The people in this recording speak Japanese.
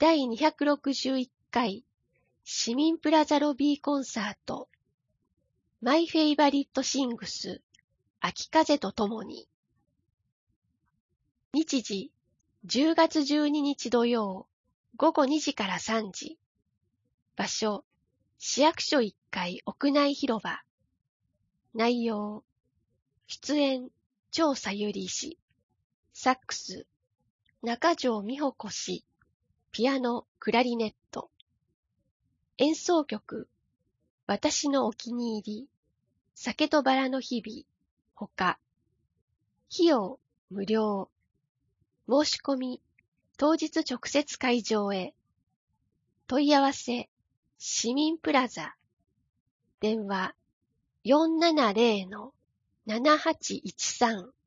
第261回市民プラザロビーコンサートマイフェイバリットシングス秋風とともに日時10月12日土曜午後2時から3時場所市役所1階屋内広場内容出演長さゆり氏サックス中条美穂子氏ピアノ、クラリネット。演奏曲、私のお気に入り、酒とバラの日々、ほか。費用、無料。申し込み、当日直接会場へ。問い合わせ、市民プラザ。電話、470-7813